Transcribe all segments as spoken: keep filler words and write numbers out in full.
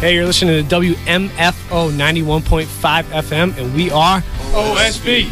Hey, you're listening to W M F O ninety-one point five F M, and we are O S B.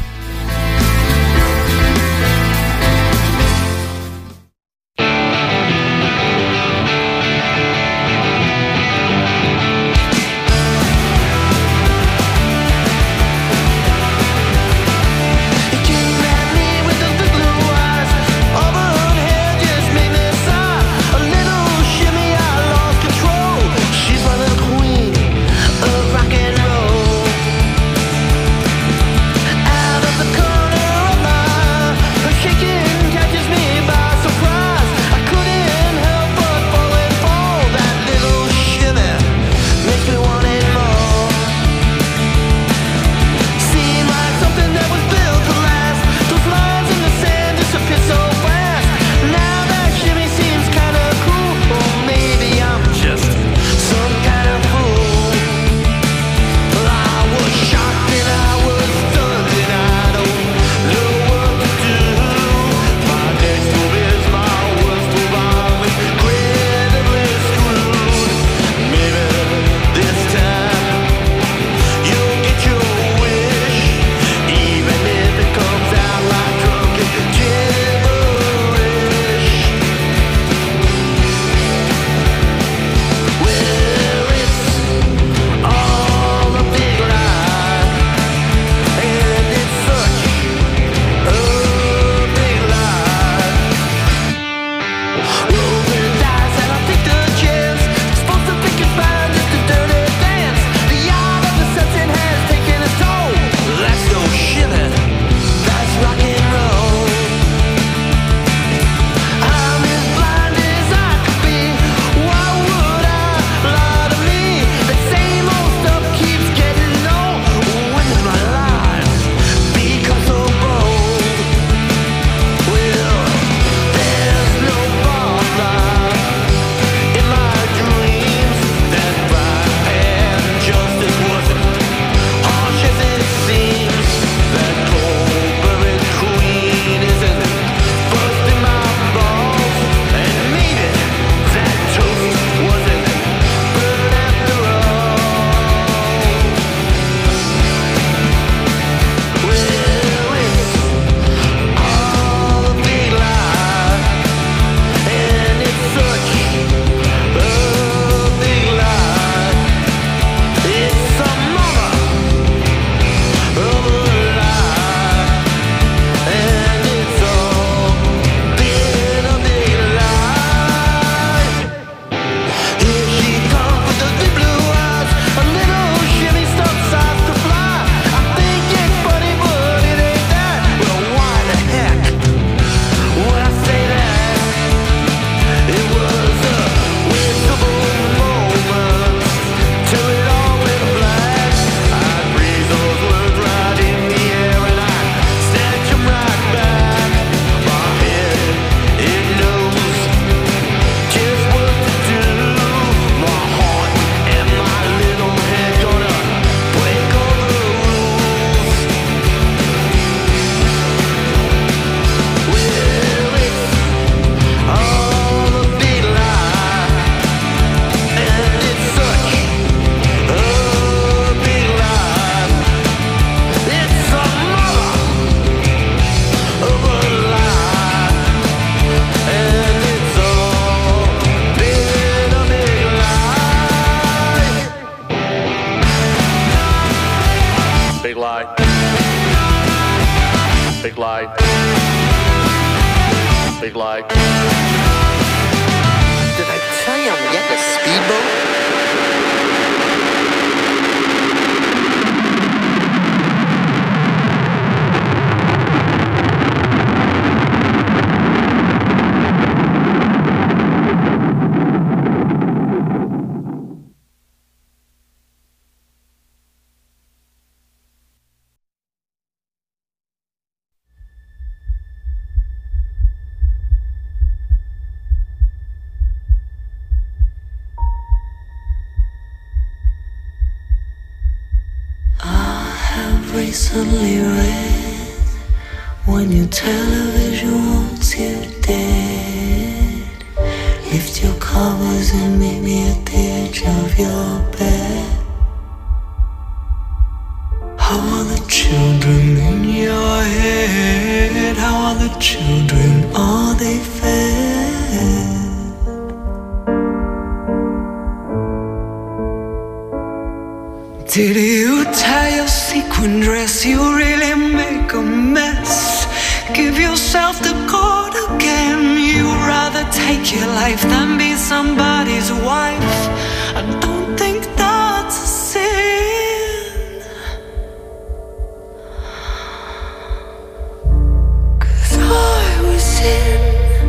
Big lie. Did I tell you I'm getting a speedboat? Recently read when your television wants you dead, lift your covers and meet me at the edge of your bed. How are the children in your head? How are the children? Are they fed? Did you tie your sequin dress? You really make a mess. Give yourself the cord again. You'd rather take your life than be somebody's wife. I don't think that's a sin, 'cause I was in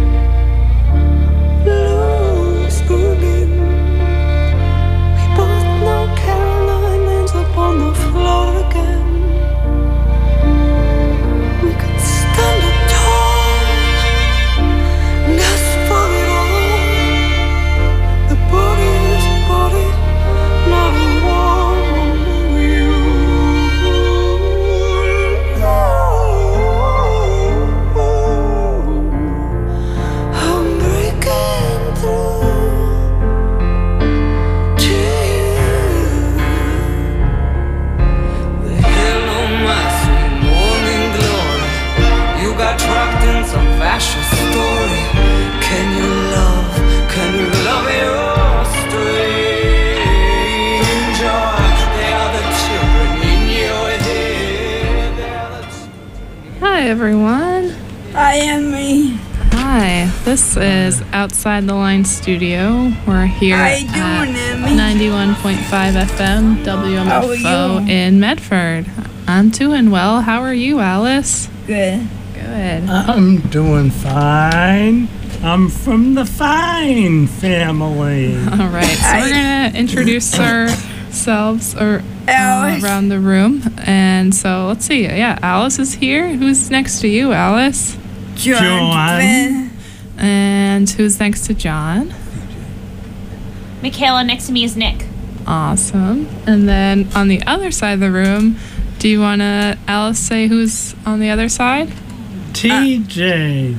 loose women. We both know Caroline ends up on the floor again. We could stand up tall and ask for it all. The body is a body, not a woman. You. I'm breaking through to you. The hell on my sweet morning glory. You got trapped in some fascist story. Can you love? Can you love your stranger? They are the children in your head. They are the children. Hi, everyone. I am me. Hi. This is Outside the Line Studio. We're here How you doing, at Emmy? ninety-one point five F M W M F O How are you? in Medford. I'm doing well. How are you, Alice? Good. Good. I'm doing fine. I'm from the Fine family. All right. So Hi. we're going to introduce ourselves or, uh, Alice. around the room. And so let's see. Yeah, Alice is here. Who's next to you, Alice? John. Joanne. And who's next to John? Michaela, next to me is Nick. Awesome. And then on the other side of the room, do you want to, Alice, say who's on the other side? T J.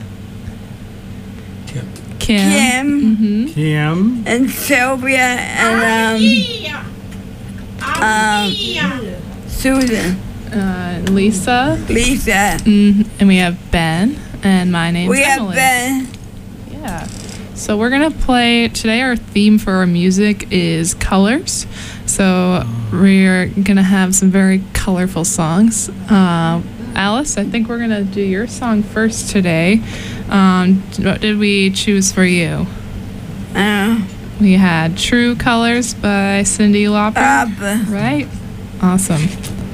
Kim. Kim Mm-hmm. Kim. and Sylvia and um, um Susan, Uh, Lisa. Lisa. Mm, and we have Ben. And my name's We have Emily. Ben. Yeah. So we're going to play, today our theme for our music is colors. So we're going to have some very colorful songs. Uh, Alice, I think we're going to do your song first today. Um, what did we choose for you? Uh, We had True Colors by Cyndi Lauper. Abba. Right? Awesome.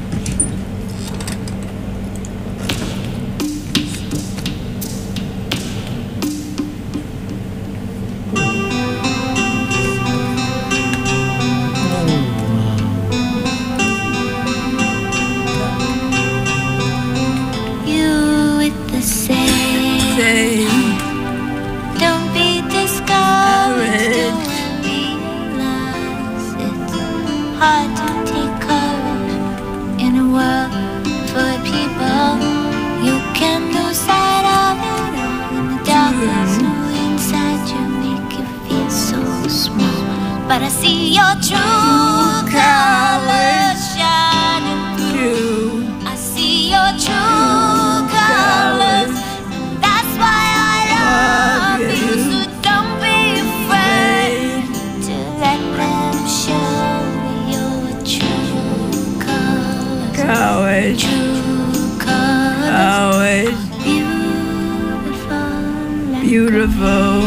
You with the same. Say, Don't be discouraged. Courage. Don't realize it's hard to take courage in a world full of people. You can lose sight of it all, and the darkness inside you make you feel so small. But I see your true colors shining through. you. I see your true colors. That's why I love you. So don't be afraid to let them show your true colors. Courage. True colors. Courage. Beautiful. like Beautiful.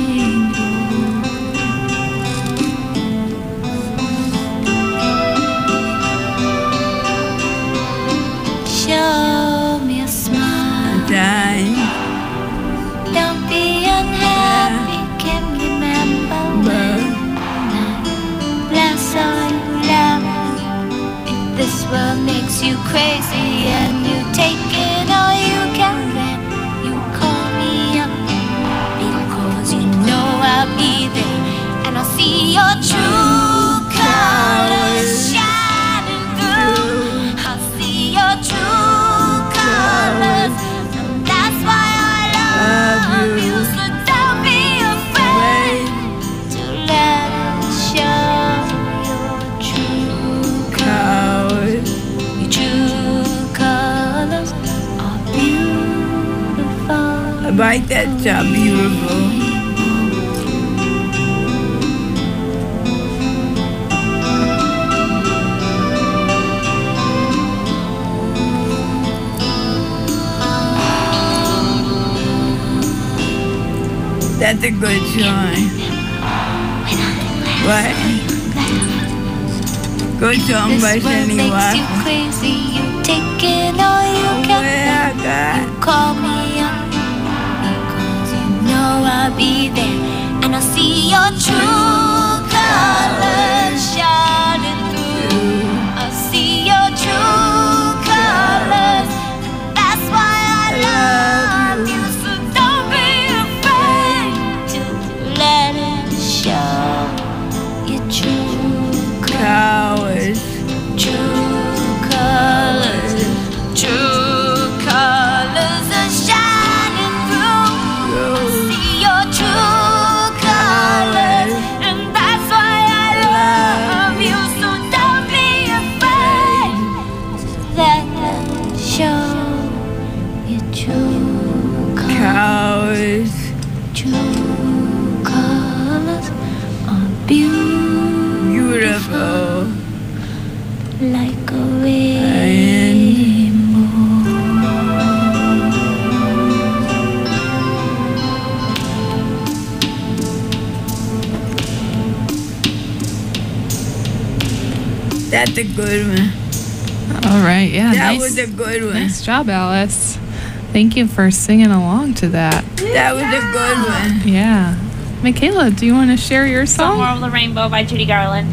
Show me a smile. Die. Don't be unhappy. Can remember when I last saw you laugh. If this world makes you crazy and you take it all you can, then you call me up because you know I'll be there and I'll see your true colors shining through. I'll see your true colors, and that's why I love you. So don't be afraid Right, that's uh, beautiful. That's a good song. What? Good song by This world Cindy makes you Walker. crazy. You take it all you can. Yeah, God. You call me up because you know I'll be there, and I'll see your true colors shining through. I'll see your true colors. That's why I love you. So don't be afraid to let it show your true colors. Cowards. True colors, true colors are shining through. See your true colors, and that's why I love you. So don't be afraid to let them show your true colors. Cowards. True colors are beautiful. Beautiful. Like a rainbow. That's a good one. All right, yeah, That nice, was a good one. nice job, Alice. Thank you for singing along to that. That was a good one. Yeah. Michaela, do you want to share your song? Somewhere Over the Rainbow by Judy Garland.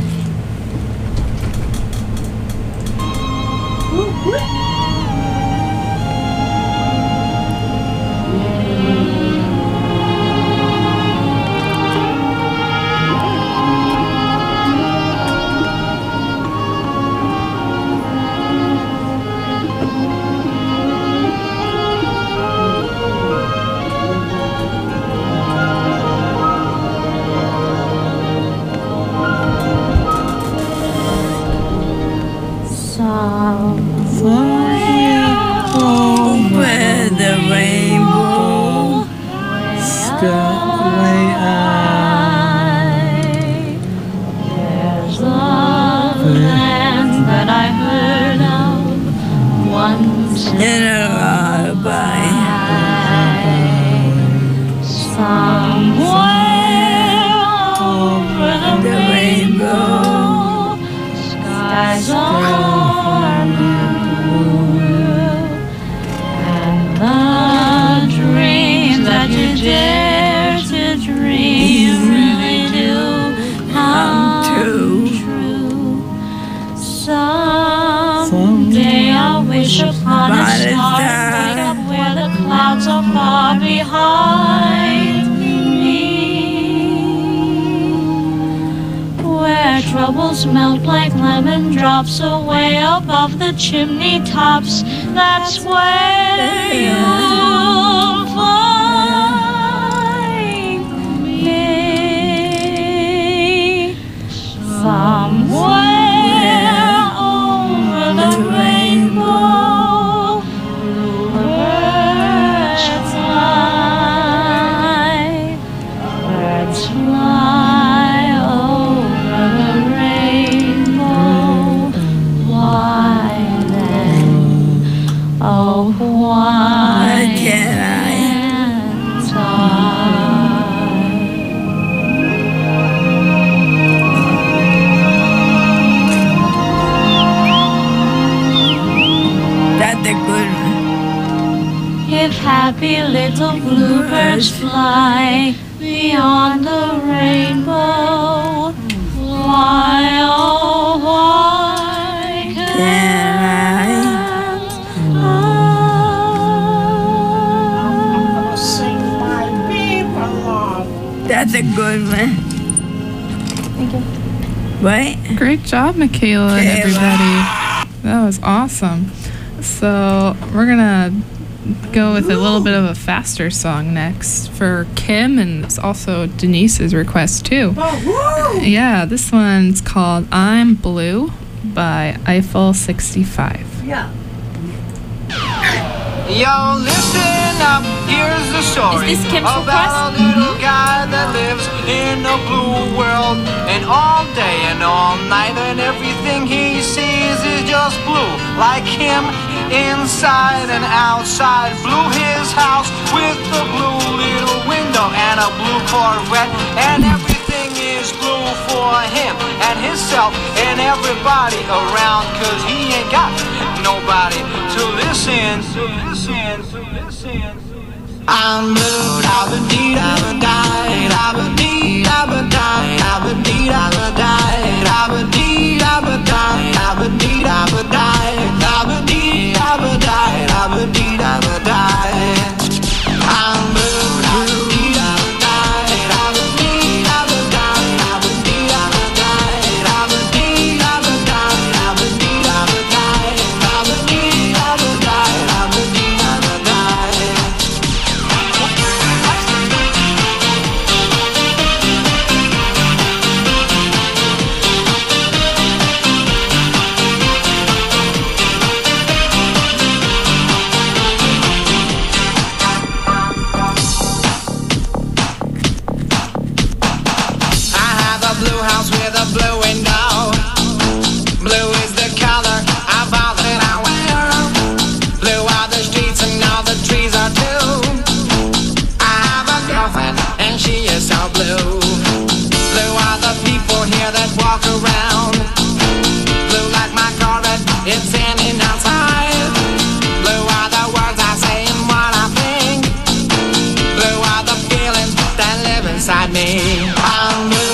Over the rainbow. Way There's a land that I heard of once In a lullaby. somewhere over the The rainbow. skies are blue, and the dreams that you dare to dream really do come true. true. Someday I'll wish upon a Upon a star star. right up where the clouds are far behind me, where troubles melt like lemon drops away above the chimney tops. That's where you'll find me. Somewhere over the rainbow, birds fly, birds fly over the rainbow. Why then, oh why Can I? can't I? That's a good one. If happy little bluebirds fly beyond the rainbow, why, oh, why can't I? That's a good one. Thank you. What? Great job, Michaela and Michaela. everybody. That was awesome. So we're gonna go with a little bit of a faster song next for Kim, and it's also Denise's request too. Yeah, this one's called "I'm Blue" by Eiffel sixty-five. Yeah. Yo, listen up, here's the story Is this Kim from about a little guy that lives in a blue world. And all day and all night and everything he sees is just blue. Like him, inside and outside. Blue his house with a blue little window and a blue Corvette. And everything is blue for him and himself and everybody around. Cause he ain't got nobody to listen, to listen, to listen. I'm blue, da-ba-dee, da-ba-die, da-ba-dee, da-ba-die, da-ba-dee, da-ba-die, da-ba-dee, da-ba-die, da-ba-dee, da-ba-die, da-ba-dee, da-ba-die, da-ba-dee, da-ba-die. I'm blue, da-ba-dee, da-ba-die, da-ba-dee, da-ba-die, da-ba-dee, da-ba-die, da-ba-dee, da-ba-die, da-ba-dee, da-ba-die, da-ba-dee, da-ba-die, da-ba-dee, da-ba-die. Blue house with a blue window. Blue is the color of all that I wear. Blue are the streets and all the trees are too. I have a girlfriend and she is so blue. Blue are the people here that walk around. Blue like my Corvette, it's standing outside. Blue are the words I say and what I think. Blue are the feelings that live inside me. I'm blue.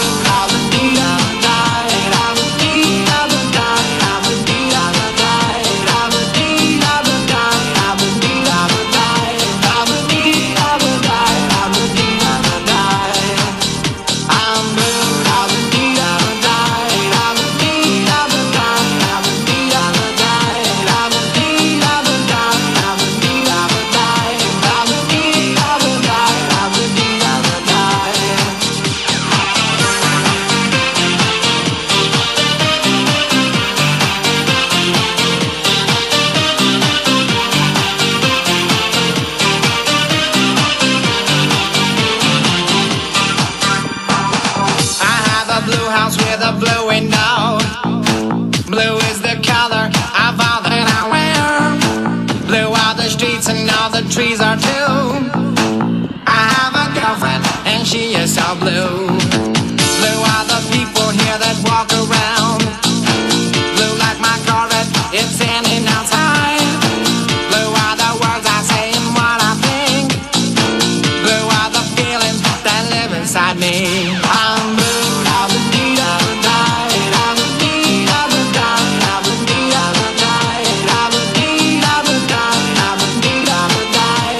Trees are too. I have a girlfriend and she is so blue. Blue are the people here that walk around. Blue like my Corvette, it's standing outside. Blue are the words I say and what I think. Blue are the feelings that live inside me. I'm blue, da-ba-dee, da-ba-die, da-ba-dee, da-ba-die, da-ba-dee, da-ba-die, da-ba-dee, da-ba-die, da-ba-dee, da-ba-die.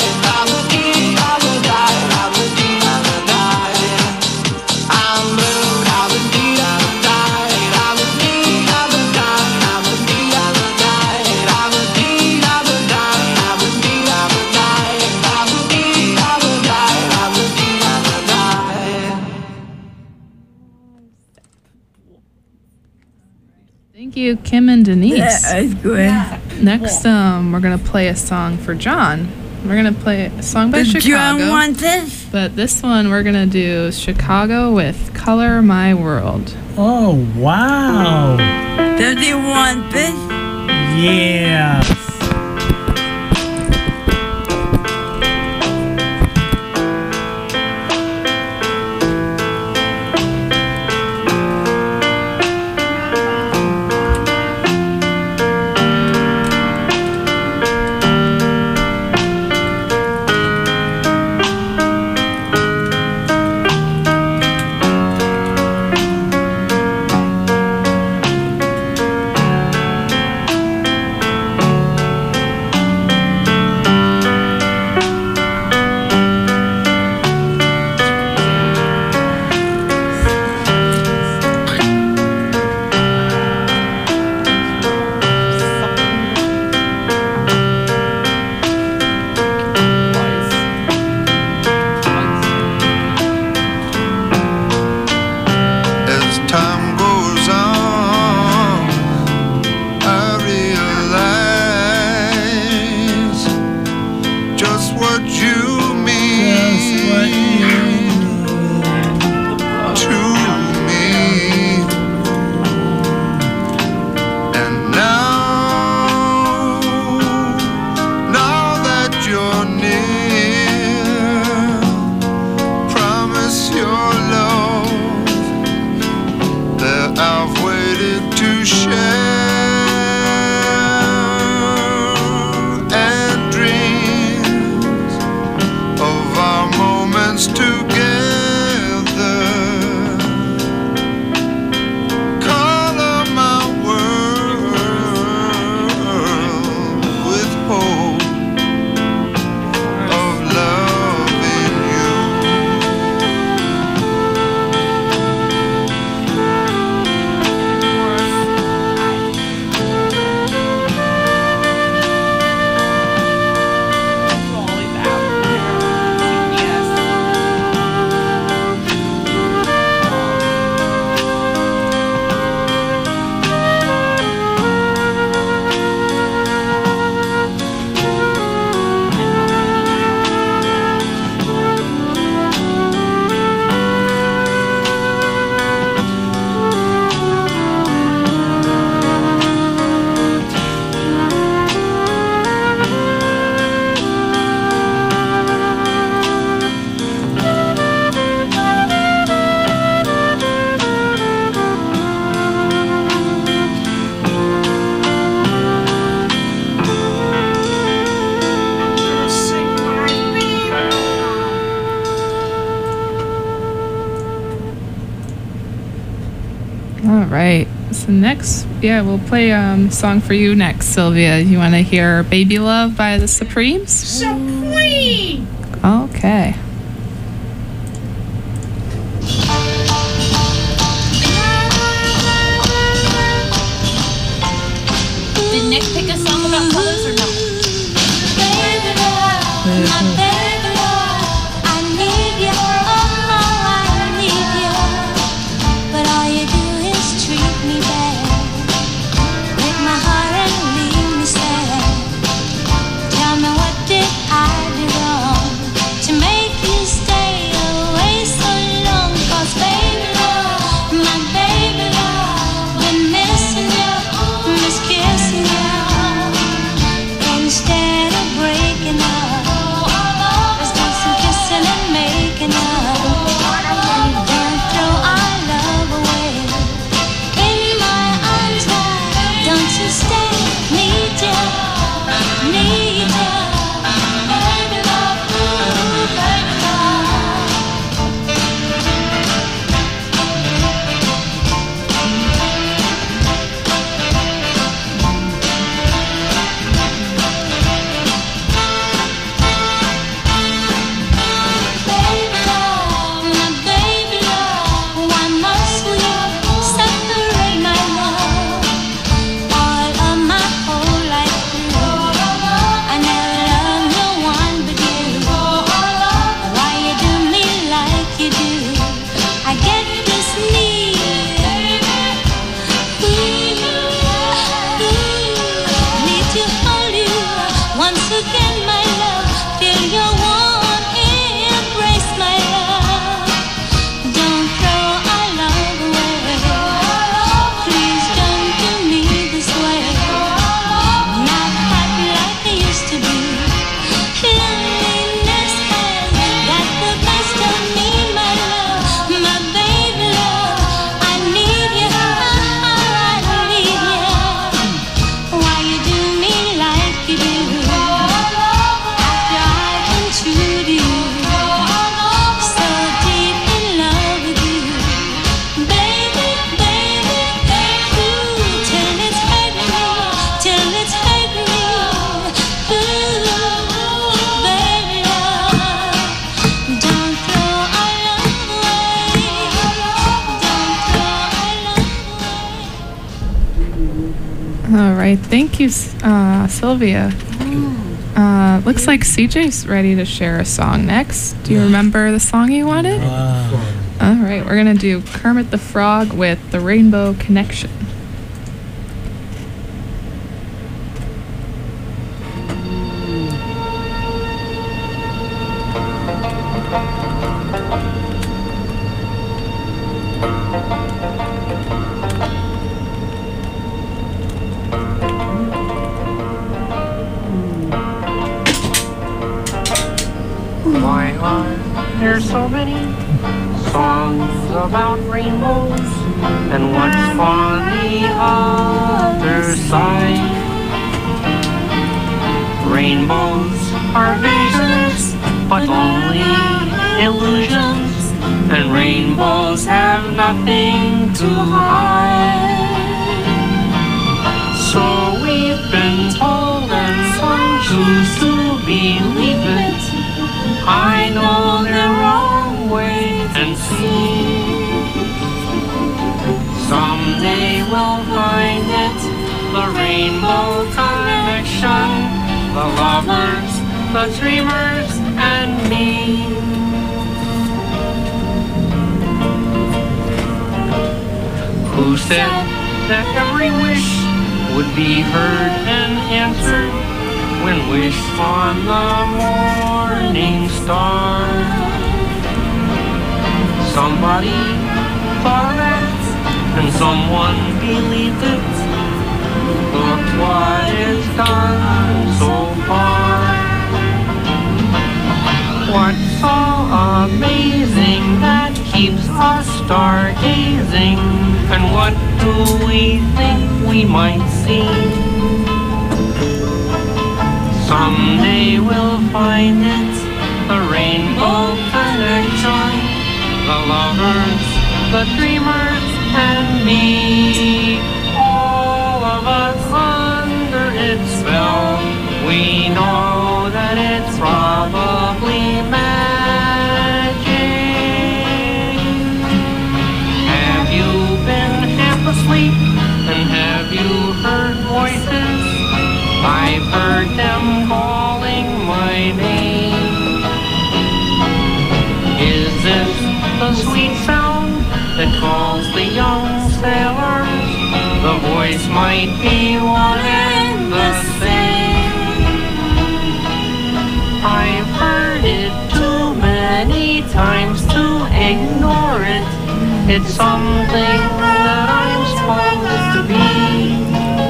Thank you, Kim and Denise. Yeah, that's good. Next, um, we're gonna play a song for John. We're gonna play a song by Does Chicago. John want this? But this one we're gonna do Chicago with "Color My World." Oh, wow. Does he want this? Yeah. Thank So next, yeah, we'll play um, a song for you next, Sylvia. You want to hear Baby Love by the Supremes? Supreme! Okay. Did Nick pick a song about colors or no? Baby love, my baby love, I need you, oh, I need you. But all you do is treat me bad, break my heart and leave me sad. Tell me, what did I do wrong to make you stay away so long? 'Cause baby love, my baby love, been missing you, miss kissing you. Instead of breaking up, let's do some kissing and making up. Don't throw our love away. In my arms now, don't you stay. Need you, need you. Baby love, ooh, baby love. Baby love, my baby love, why must we separate, my love? All of my whole life through, I never loved no one but you. Why you do me like you do? I get this need, ooh, ooh, need to hold you once again, my love. Feel your warm embrace, my love. Don't throw our love away. Please don't do me this way. Not happy like I used to be. Loneliness has got the best of me, my love. My baby love, I need you, I need you. Why you do me like you do? After I've been true to you, so deep in love with you, baby, baby, ooh, till it's hurt me, till it's hurt me, ooh, baby love. Don't throw our love away, don't throw our love away. All right. Thank you, uh, Sylvia. Uh, looks like C J's ready to share a song next. Do you remember the song you wanted? Wow. All right. We're going to do Kermit the Frog with The Rainbow Connection. Why are there so many songs about rainbows? And what's on the other side? Rainbows are visions, but only illusions. And rainbows have nothing to hide. So we've been told, and some choose to believe it. I know the wrong way and see. Someday we'll find it, the rainbow connection, the lovers, the dreamers, and me. Who said that every wish would be heard and answered when wished on the morning star? Somebody thought of that, and someone believed it. Look what it's done so far. What's so amazing that keeps us stargazing? And what do we think we might see? Someday we'll find it, the rainbow connection, the lovers, the dreamers, and me. All of us under its spell, we know that it's probably magic. Have you been half asleep, and have you heard voices? I've heard them calling my name. Is it the sweet sound that calls the young sailors? The voice might be one and the same. I've heard it too many times to ignore it. It's something that I'm supposed to be.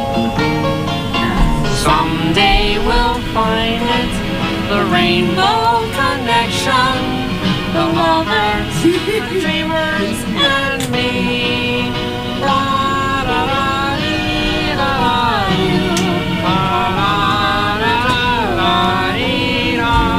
Someday we'll find it, the rainbow connection, the lovers, the dreamers, and me. La, da, da, dee, da, da, dee. La, la, da, da, dee,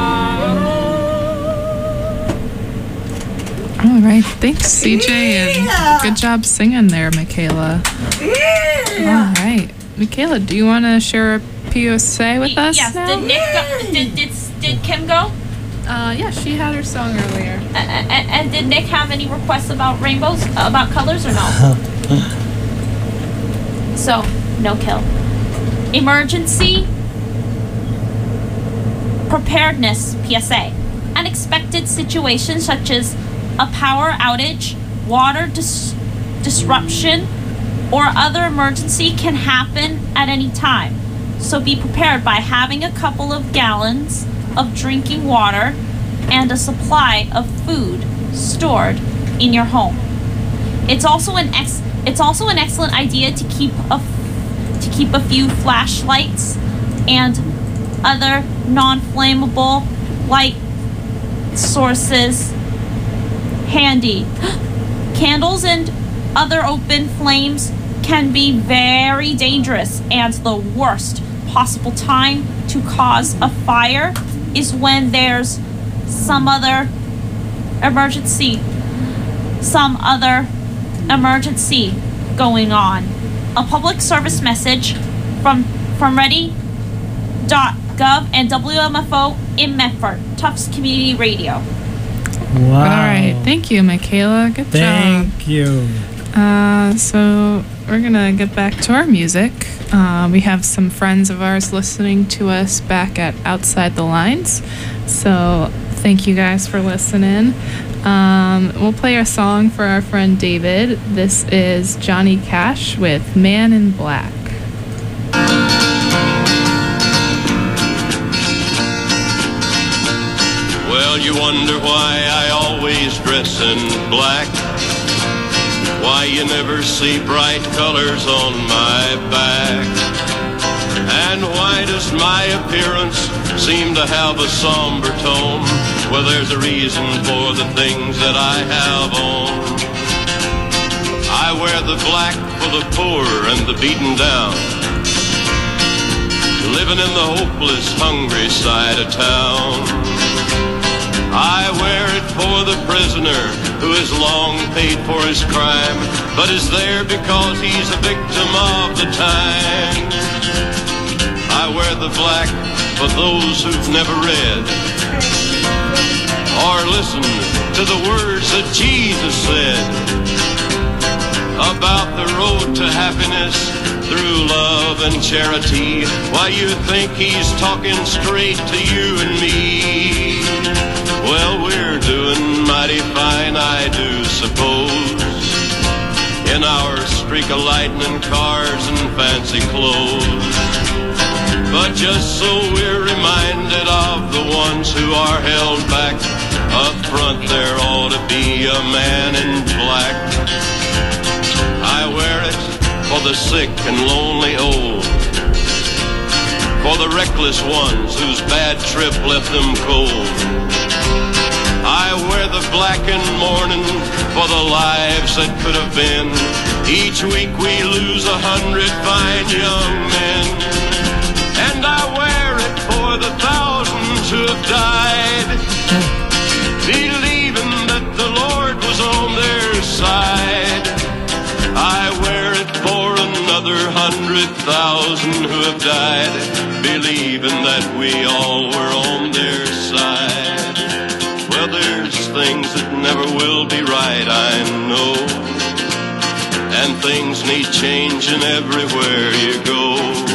da. All right, thanks, C J, and good job singing there, Michaela. Yeah. All right, Michaela, do you want to share a P S A with us Yes. now? Did Nick go? Did, did did Kim go? Uh, yeah, she had her song earlier. A- a- and did Nick have any requests about rainbows, uh, about colors, or no? So, no kill. Emergency preparedness P S A. Unexpected situations such as a power outage, water dis- disruption, or other emergency can happen at any time. So be prepared by having a couple of gallons of drinking water and a supply of food stored in your home. It's also an ex- it's also an excellent idea to keep a f- to keep a few flashlights and other non-flammable light sources handy. Candles and other open flames can be very dangerous, and the worst possible time to cause a fire is when there's some other emergency some other emergency going on. A public service message from from ready dot gov and W M F O in Medford, Tufts Community Radio. Wow. All right, thank you, Michaela. Good job. Thank you. Uh, so we're gonna get back to our music. Uh, we have some friends of ours listening to us back at Outside the Lines. So thank you guys for listening. Um, we'll play a song for our friend David. This is Johnny Cash with Man in Black. Well, you wonder why I always dress in black. Why you never see bright colors on my back. And why does my appearance seem to have a somber tone? Well, there's a reason for the things that I have on. I wear the black for the poor and the beaten down, living in the hopeless, hungry side of town. I wear it for the prisoner who has long paid for his crime, but is there because he's a victim of the time. I wear the black for those who've never read or listened to the words that Jesus said about the road to happiness through love and charity. Why, you think he's talking straight to you and me? Well, we're doing mighty fine, I do suppose, in our streak of lightning cars and fancy clothes. But just so we're reminded of the ones who are held back, up front there ought to be a man in black. I wear it for the sick and lonely old, for the reckless ones whose bad trip left them cold. I wear the black in mourning for the lives that could have been. Each week we lose a hundred fine young men. And I wear it for the thousands who have died, believing that the Lord was on their side. hundred thousand who have died, believing that we all were on their side. Well, there's things that never will be right, I know, and things need changing everywhere you go.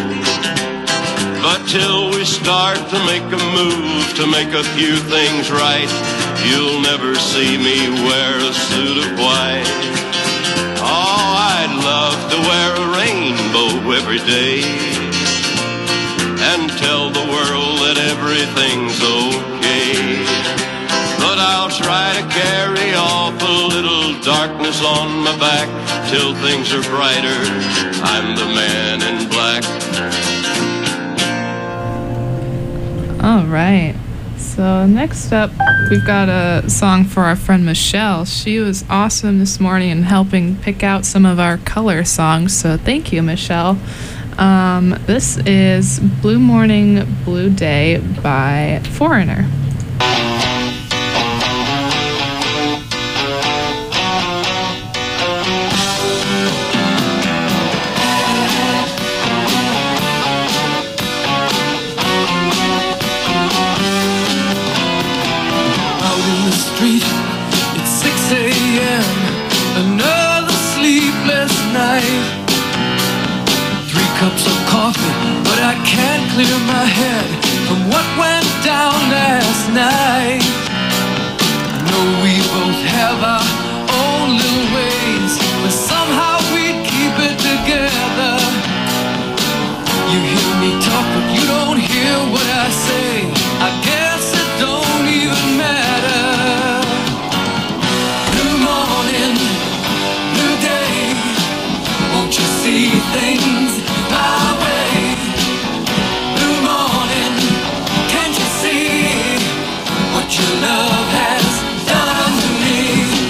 But till we start to make a move to make a few things right, you'll never see me wear a suit of white. Oh, I'd love to wear a rainbow every day and tell the world that everything's okay. But I'll try to carry off a little darkness on my back till things are brighter. I'm the man in black. All right. So next up, we've got a song for our friend Michelle. She was awesome this morning in helping pick out some of our color songs. So thank you, Michelle. Um, this is Blue Morning, Blue Day by Foreigner. It's six a.m. Another sleepless night. Three cups of coffee, but I can't clear my head from what went down last night. I know we both have our own little ways, but somehow we keep it together. You hear me talk, but you don't hear what I say. I guess it don't even matter. See things my way. Blue morning, can't you see what your love has done to me?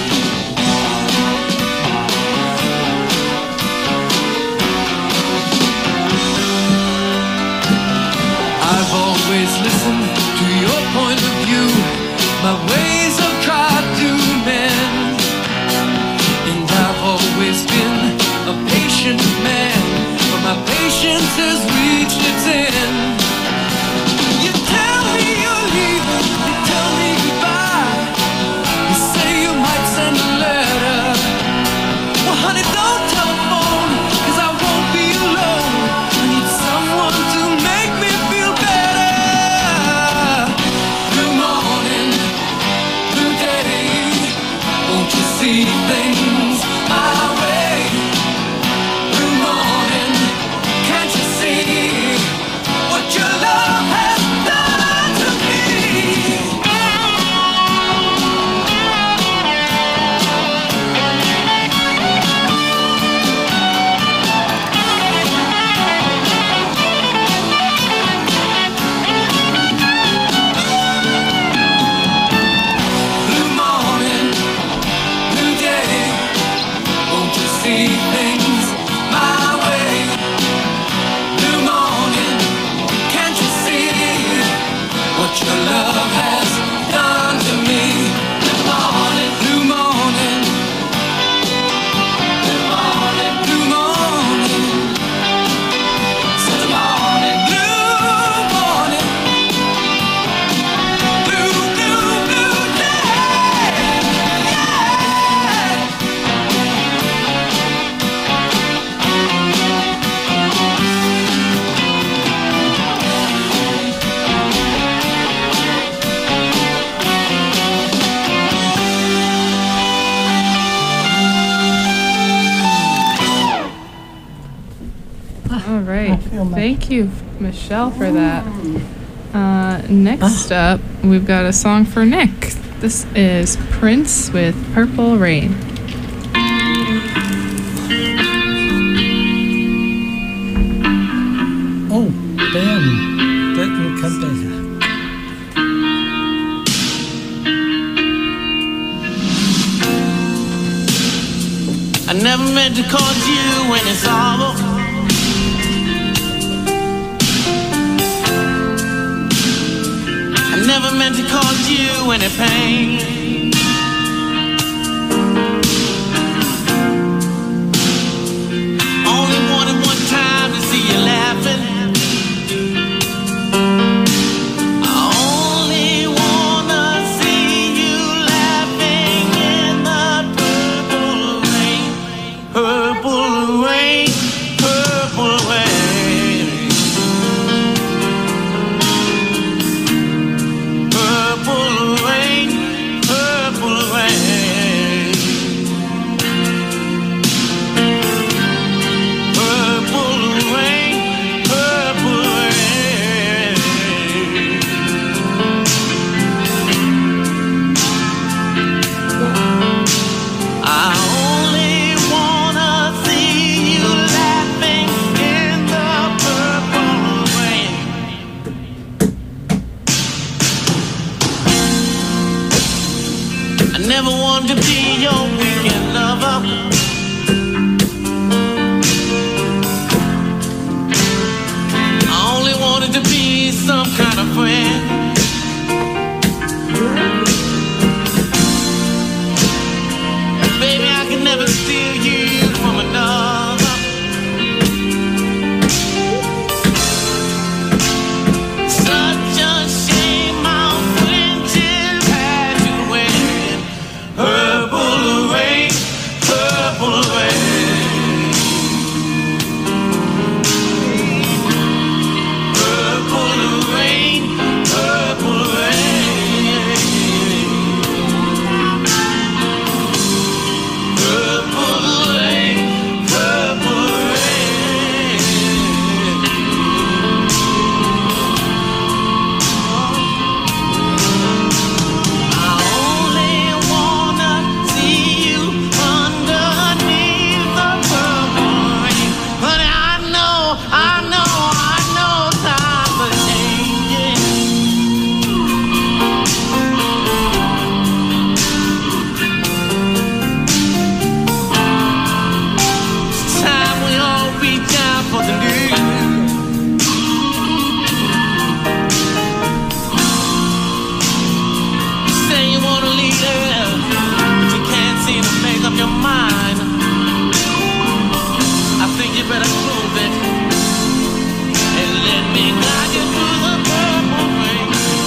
I've always listened to your point of view. My ways have tried to mend, and I've always been a patient man, but my patience has reached its end. You tell me you're leaving, you tell me goodbye. You say you might send a letter. Well, honey, don't telephone, cause I won't be alone. I need someone to make me feel better. Good morning, good day. Won't you see things my way? Thank you, Michelle, for that. Uh, next up, we've got a song for Nick. This is Prince with Purple Rain. Oh, damn. That can come better. I never meant to cause you any sorrow. I never meant to cause you any pain. Only wanted one time to see never wanted to be your weekend lover. I only wanted to be some kind of friend. Baby, I can never steal you from another. Such a shame our friendship had to end. Purple rain, purple rain. Purple rain, purple rain. Purple rain, purple rain. I only wanna see you underneath the purple rain. But I know, I know, I know times are changing. It's time we all reach out for the new. Say you wanna leave there, but you can't seem to make up your mind. I think you better prove it and let me guide you through the purple rain.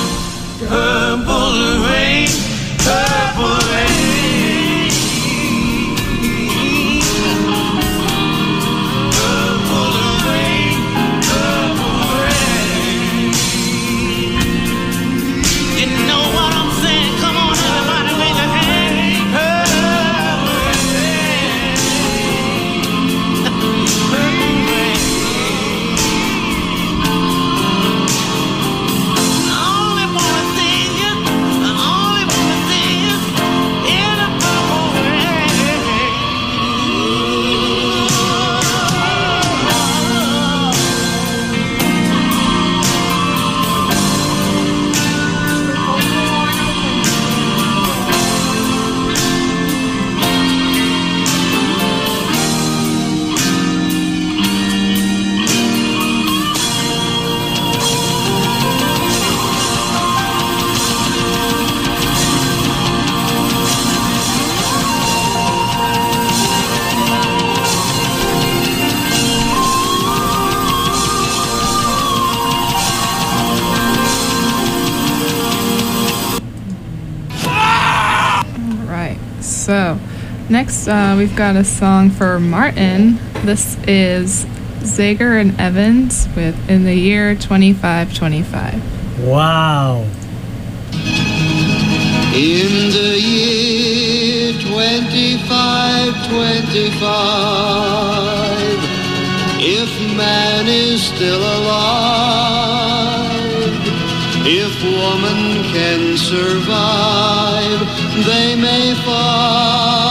Purple rain, purple rain. Purple rain, purple rain. You know what I'm saying? Come on, everybody, raise your hand. Purple rain, purple rain. I only wanna see you, I only wanna see you in a purple rain. Right. So, next uh, we've got a song for Martin. This is Zager and Evans with In the Year twenty-five twenty-five. Wow. In the year twenty-five twenty-five, if man is still alive, if woman can survive, they may find.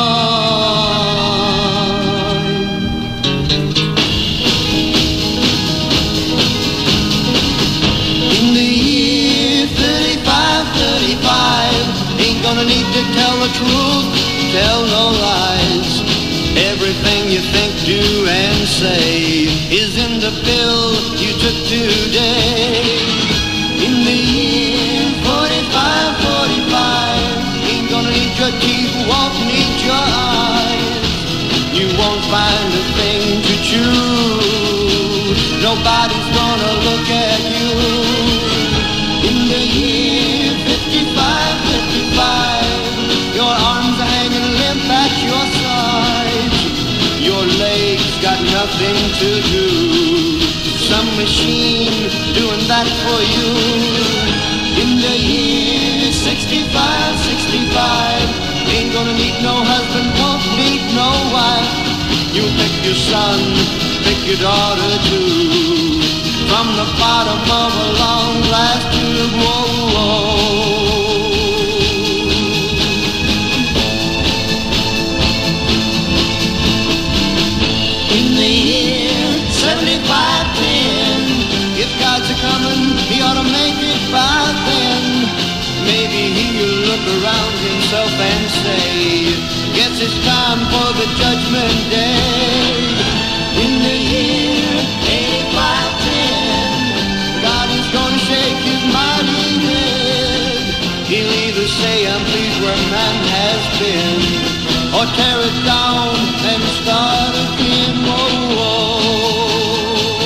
In the year thirty-five thirty-five, ain't gonna need to tell the truth, tell no lies. Everything you think, do, and say is in the pill you took today. In the year forty-five forty-five, ain't gonna need your teeth, won't need your eyes. You won't find a thing to chew, nobody's gonna look at you. In the year fifty-five fifty-five, your arms are hanging limp at your sides. Your legs got nothing to do, some machine doing that for you. In the year sixty-five sixty-five, ain't gonna need no husband, won't need no wife. You pick your son, pick your daughter too, from the bottom of a long glass tube. Whoa, whoa. In the year seventy-five ten, if God's a coming, he ought to make it by then. Maybe he'll look look around himself and say, guess it's time for the judgment day. In the year eighty-five ten, God is gonna shake his mighty head. He'll either say, I'm pleased where man has been, or tear it down and start again. Whoa, whoa.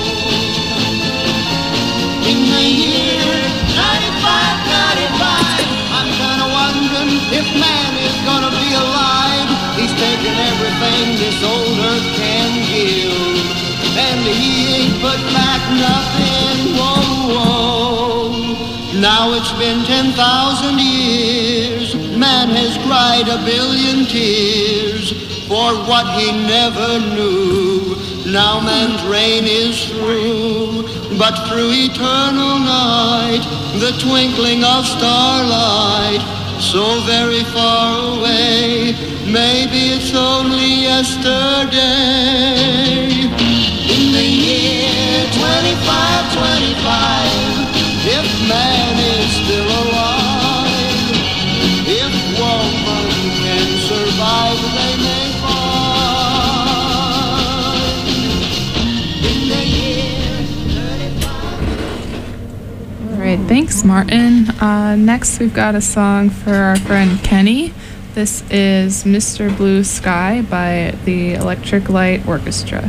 In the year ninety-five ninety-five, I'm kinda wondering if man is gonna be alive. He's taken everything this old earth can give, and he ain't put back nothing. Whoa, whoa. Now it's been ten thousand years, man has cried a billion tears for what he never knew. Now man's reign is through, but through eternal night, the twinkling of starlight, so very far away, maybe it's only yesterday. In the year twenty-five twenty-five, if man is still alive, if woman can survive, they may find. In the year thirty-five. All right, thanks, Martin. Uh, next, we've got a song for our friend Kenny. This is Mister Blue Sky by the Electric Light Orchestra.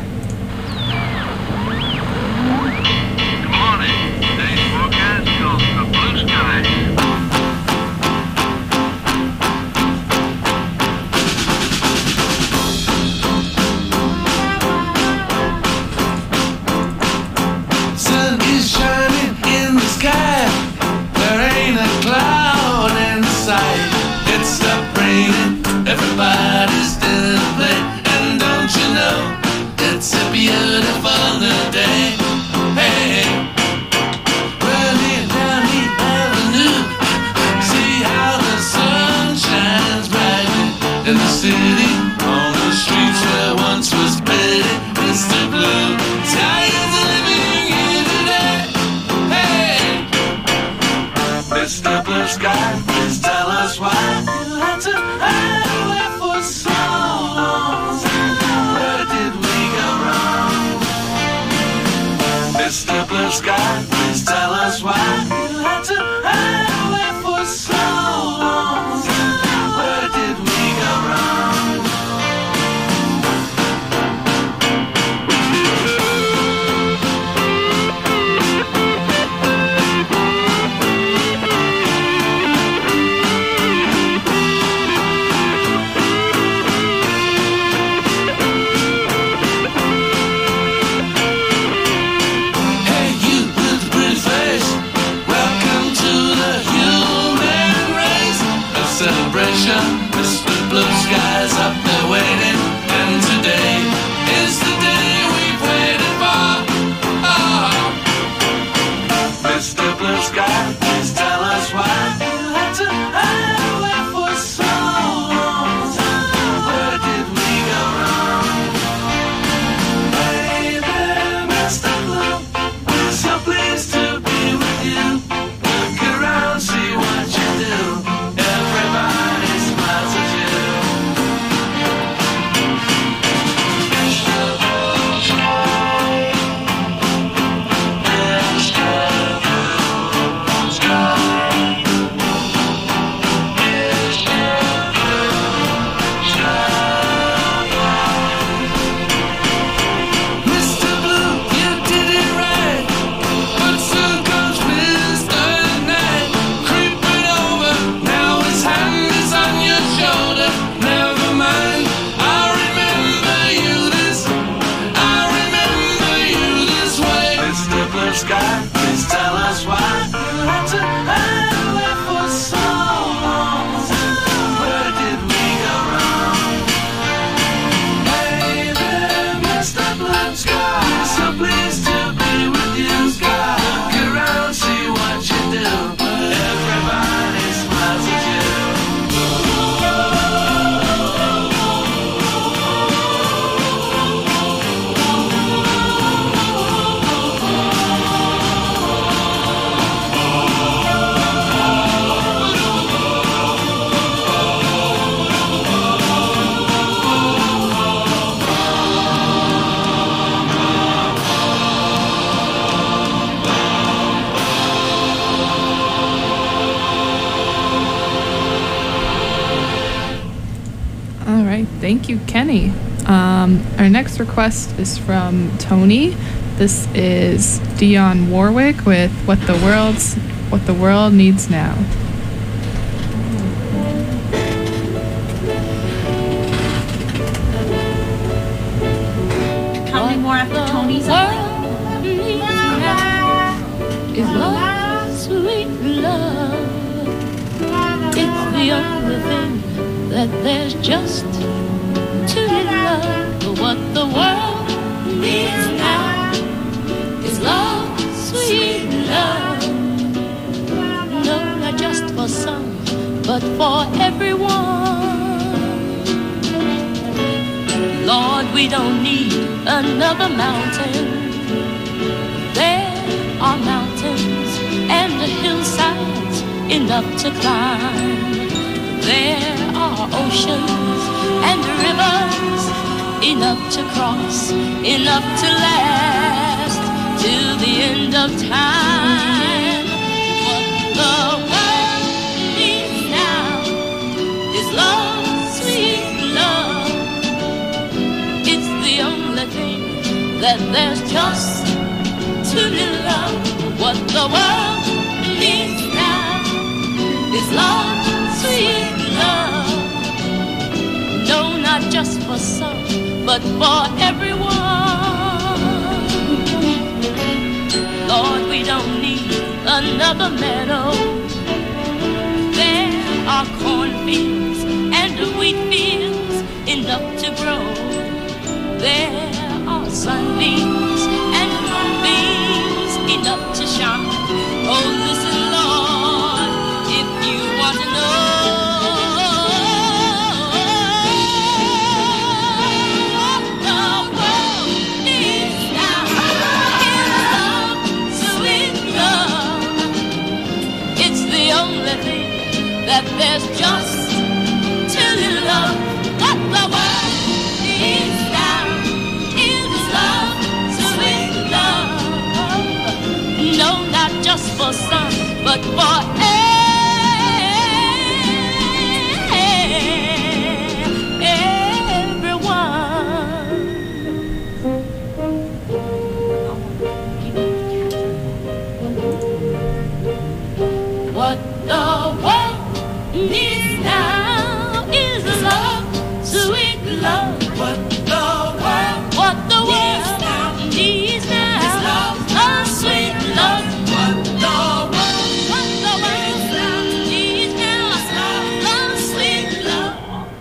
Everybody's still playing, and don't you know it's a beautiful new day? Hey, well here down the avenue, see how the sun shines brightly in the city, on the streets where once was Betty. Mister Blue Sky is living here today. Hey, Mister Blue Sky, please tell us why you had to hide. Mister Blue Sky, please tell us why you had to hide away for so long. Where did we go wrong? Mister Blue Sky's up there waiting, and today is the day we've waited for. Oh. Mister Blue Sky, please tell us why you had to hide away for so long. Where did we go wrong? Hey there, Mister Blue, we're so pleased to be with you. Look around, see what you do. Everybody smiles at you. Sky, please tell us why you had to hide away for so long. Where did we go wrong? Hey there, Mister Blue Sky, we're so pleased to be with you. Sky, look around, see what you do. Everybody smiles at you. Thank you, Kenny. Um, our next request is from Tony. This is Dionne Warwick with "What the World's What the World Needs Now." How many more after Tony's? Is love, sweet love. It's the only thing that there's just too little love. But what the world needs now is love, sweet love. No, not just for some, but for everyone. Lord, we don't need another mountain. There are mountains and the hillsides enough to climb. There are oceans and rivers enough to cross, enough to last till the end of time. What the world needs now is love, sweet love. It's the only thing that there's just too little love. What the world needs now is love, sweet love. No, not just for some, but for everyone. Lord, we don't need another meadow. There are cornfields and wheat fields enough to grow. There are sunbeams and moonbeams enough to shine. Oh, listen, Lord, if you want to know what the world needs now is love, sweet love. It's the only thing that there's just too little love. What the world needs now is love, sweet love. No, not just for some, but for everyone. What the world needs now is love, sweet love. What the world, what the world needs now is love, a sweet love. What the world, what the world needs now is love, a sweet love.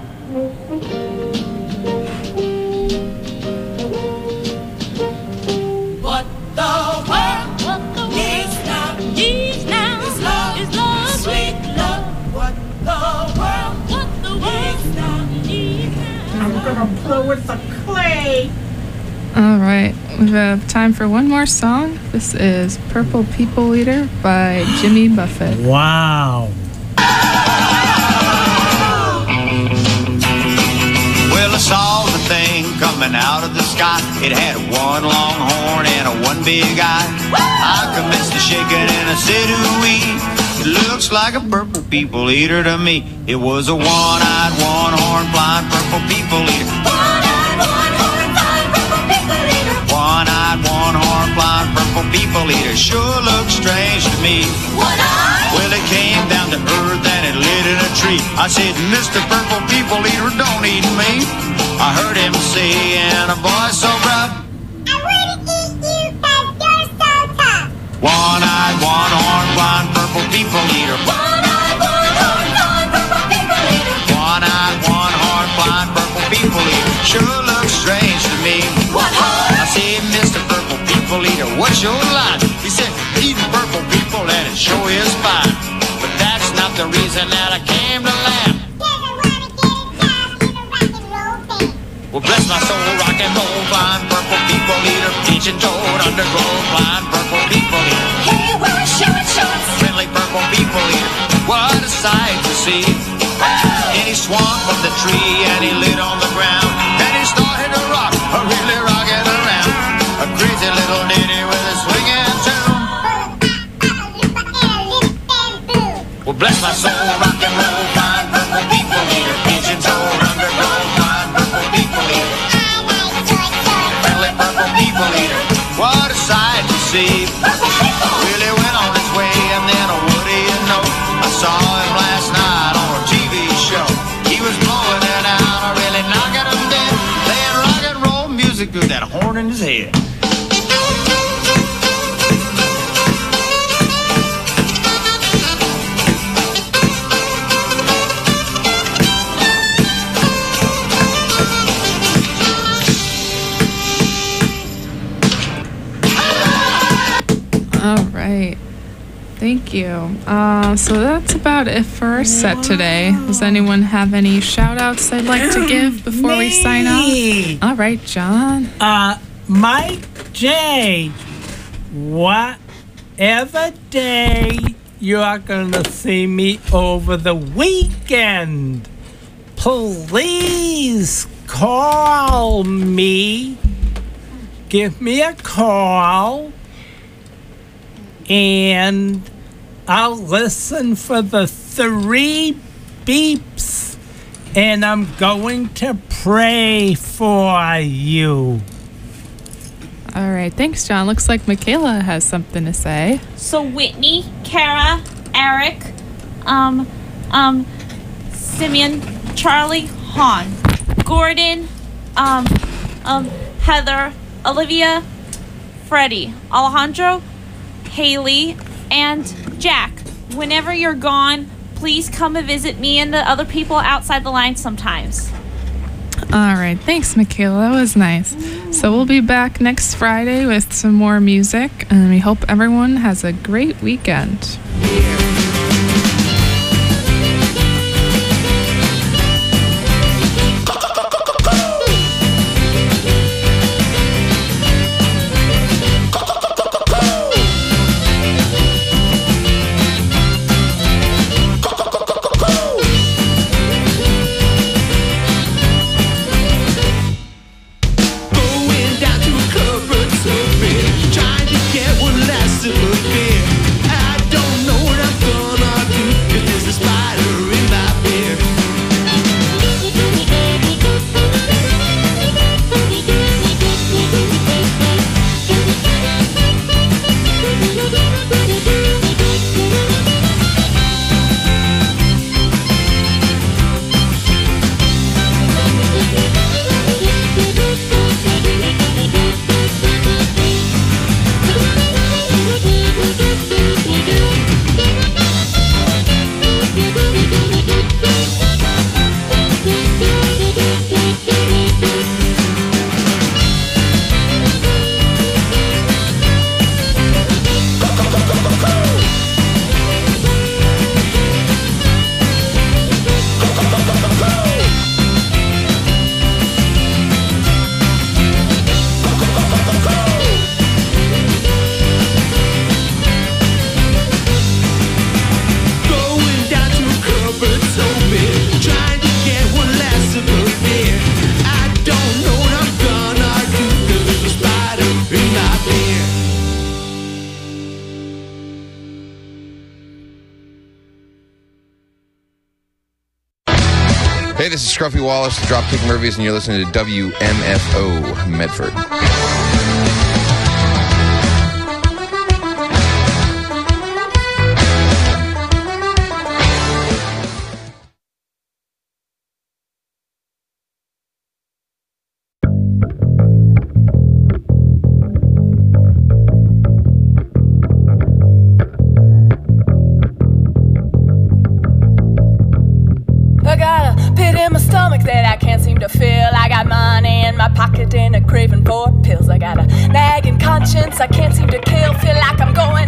What the world, what the needs now, needs now is love, is love, sweet love. What the world, what the world now needs now. I'm gonna blow with the clay. All right, we have time for one more song. This is "Purple People Eater" by Jimmy Buffett. Wow. Well, I saw the thing coming out of the sky. It had one long horn and a one big eye. I commenced to shake it and I said, ooh-wee, it looks like a purple people eater to me. It was a one-eyed, one-horn, blind purple people eater. One-eyed, one-horn, blind purple people eater. One-eyed, one-horn, blind purple people eater. Sure looks strange to me. One-eyed? Well, it came down to earth and it lit in a tree. I said, Mister Purple People Eater, don't eat me. I heard him say in a voice so rough, I wanna eat you cause you're so tough. One-eyed, one-horn, blind purple people eater. One-eyed, one-horn, blind purple people eater. One-eyed, one-horn, blind purple people eater. Sure looks strange to me. One-eyed? I said, Mister Purple People Eater, what's your line? He said, eating purple people and it sure is fine. But that's not the reason that I came to laugh. Well, bless my soul, rock and roll, blind purple people eater, peach and toad, undergrowth, blind purple people eater. Hey, we're short shorts, friendly purple people eater. What a sight to see! And he swung from the tree and he lit on the ground, and he started to rock, a really rocking around, a crazy little ditty with a swinging tune. Well, bless my soul, rock and roll, blind purple people eater, peach and toad, undergrowth, blind purple. right. Thank you. Uh, so that's about it for our set today. Does anyone have any shout-outs they'd like to give before we sign off? All right, John. Uh, Mike J. Whatever day you're gonna see me over the weekend, please call me. Give me a call. And I'll listen for the three beeps, and I'm going to pray for you. All right, thanks, John. Looks like Michaela has something to say. So Whitney, Kara, Eric, um, um, Simeon, Charlie, Han, Gordon, um, um, Heather, Olivia, Freddie, Alejandro, Haley, and Jack. Whenever you're gone, please come and visit me and the other people outside the line sometimes. All right, thanks, Michaela. That was nice. So we'll be back next Friday with some more music, and we hope everyone has a great weekend. Hey, this is Scruffy Wallace, Dropkick Murphys, and you're listening to W M F O Medford. I can't seem to kill, feel like I'm going